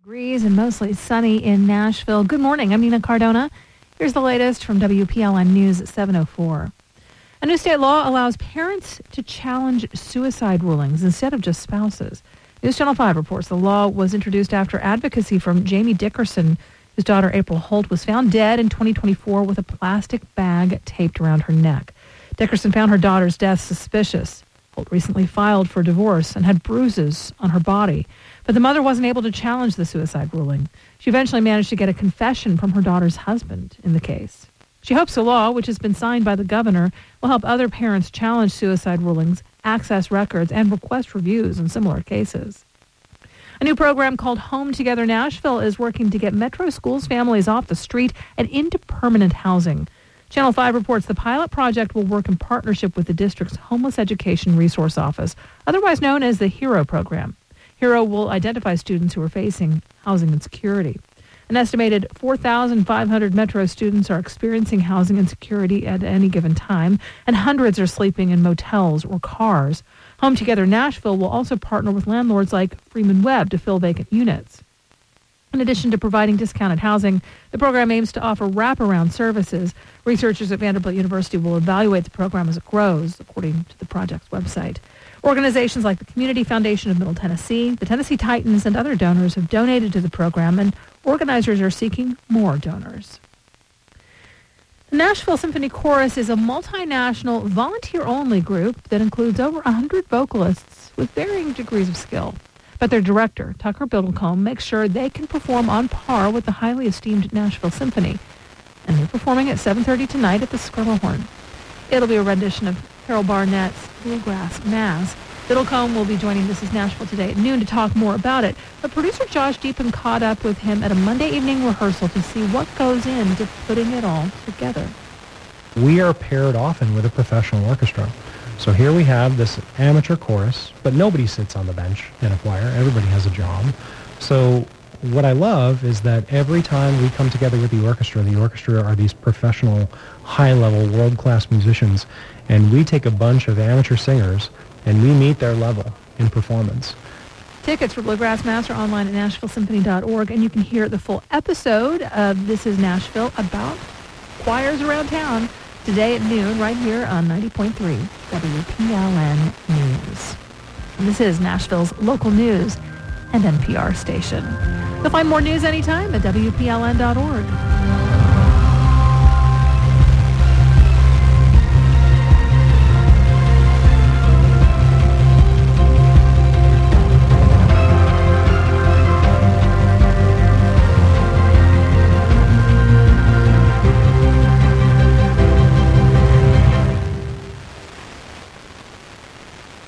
Degrees and mostly sunny in Nashville. Good morning. I'm Nina Cardona. Here's the latest from WPLN News at 7:04. A new state law allows parents to challenge suicide rulings instead of just spouses. News Channel 5 reports the law was introduced after advocacy from Jamie Dickerson, whose daughter April Holt was found dead in 2024 with a plastic bag taped around her neck. Dickerson found her daughter's death suspicious. Holt recently filed for divorce and had bruises on her body. But the mother wasn't able to challenge the suicide ruling. She eventually managed to get a confession from her daughter's husband in the case. She hopes the law, which has been signed by the governor, will help other parents challenge suicide rulings, access records, and request reviews in similar cases. A new program called Home Together Nashville is working to get Metro Schools families off the street and into permanent housing. Channel 5 reports the pilot project will work in partnership with the district's Homeless Education Resource Office, otherwise known as the HERO program. HERO will identify students who are facing housing insecurity. An estimated 4,500 Metro students are experiencing housing insecurity at any given time, and hundreds are sleeping in motels or cars. Home Together Nashville will also partner with landlords like Freeman Webb to fill vacant units. In addition to providing discounted housing, the program aims to offer wraparound services. Researchers at Vanderbilt University will evaluate the program as it grows, according to the project's website. Organizations like the Community Foundation of Middle Tennessee, the Tennessee Titans, and other donors have donated to the program, and organizers are seeking more donors. The Nashville Symphony Chorus is a multinational, volunteer-only group that includes over 100 vocalists with varying degrees of skill. But their director, Tucker Biddlecombe, makes sure they can perform on par with the highly esteemed Nashville Symphony. And they're performing at 7:30 tonight at the Skrymmelhorn. It'll be a rendition of Carol Barnett's Bluegrass Mass. Biddlecombe will be joining This Is Nashville today at noon to talk more about it. But producer Josh Deepan caught up with him at a Monday evening rehearsal to see what goes into putting it all together. We are paired often with a professional orchestra. So here we have this amateur chorus, but nobody sits on the bench in a choir. Everybody has a job. So what I love is that every time we come together with the orchestra are these professional, high-level, world-class musicians, and we take a bunch of amateur singers and we meet their level in performance. Tickets for Bluegrass Mass are online at NashvilleSymphony.org, and you can hear the full episode of This Is Nashville about choirs around town today at noon right here on 90.3 WPLN News. And this is Nashville's local news and NPR station. You'll find more news anytime at WPLN.org.